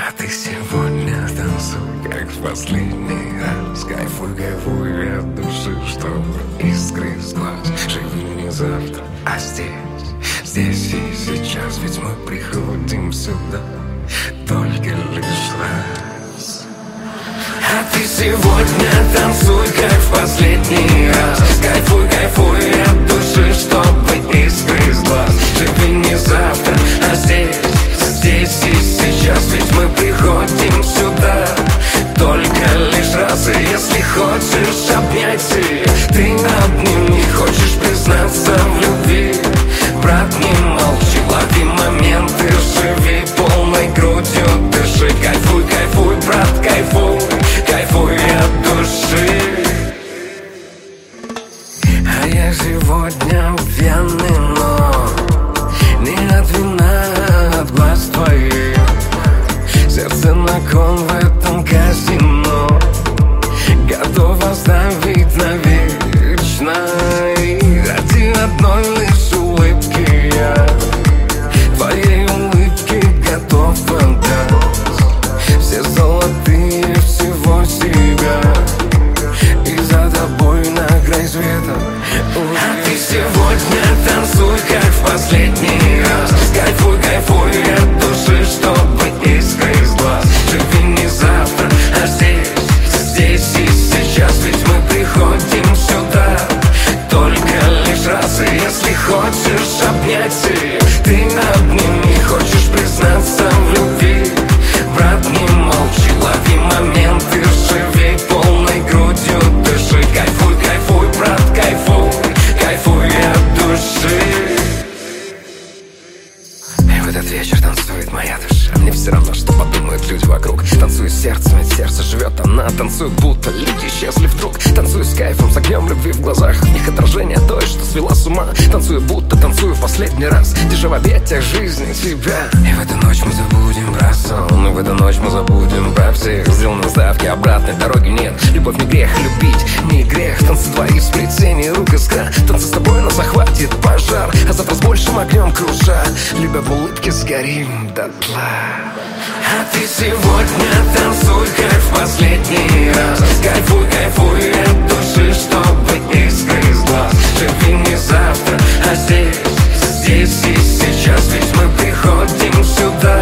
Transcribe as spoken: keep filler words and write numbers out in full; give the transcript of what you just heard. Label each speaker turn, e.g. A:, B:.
A: А ты сегодня танцуй, как в последний раз. Кайфуй, кайфуй от души, чтобы искры с глаз. Живи не завтра, а здесь, здесь и сейчас. Ведь мы приходим сюда только лишь раз. А ты сегодня танцуй, как в последний раз. Кайфуй, кайфуй от души, чтобы искры с глаз. Живи не завтра, а здесь, здесь и сейчас. Ведь мы приходим сюда только лишь раз. И если хочешь обнять ее, ты обними. Хочешь признаться в любви, брат, не молчи, лови моменты, живи полной грудью, дыши. Кайфуй, кайфуй, брат, кайфуй, кайфуй от души. А я сегодня пьяный, но не от вина, а от глаз твоих. Сердце на кон в этом казино, готов оставить навечно. И ради одной лишь улыбки я твоей улыбке готов отдать все золотые всего себя. И за тобой на край света. А ты сегодня танцуй, как в последний раз. Кайфуй, кайфуй от души, чтобы искры из глаз. Живи не завтра, а здесь, здесь и сейчас. Ведь мы приходим сюда только лишь раз. И если хочешь обнять ее, ты обними. Хочешь признаться в любви, брат, не молчи, лови моменты, живи полной грудью, дыши. Кайфуй, кайфуй, брат, кайфуй, кайфуй от души. И в этот вечер танцует моя душа. Мне все равно, что подумают люди вокруг. Танцую сердцем, ведь сердце живет она. Танцую, будто люди исчезли вдруг. Танцую с кайфом, с огнем любви в глазах. В них отражение той, что свела с ума. Танцую, будто танцую в последний раз, держа в объятиях жизни тебя. И в эту ночь мы забудем про сон. И в эту ночь мы забудем про всех. Сделаны ставки, обратной дороги нет. Любовь не грех, любить не грех. Танцы твои в сплетении рук искра. Танцы с тобой нас захватит пожар, а завтра с большим огнем круша. Любя в улыбке сгорим дотла. А ты сегодня танцуй, как в последний раз. Кайфуй, кайфуй от души, чтобы искры из глаз. Живи не завтра, а здесь, здесь и сейчас. Ведь мы приходим сюда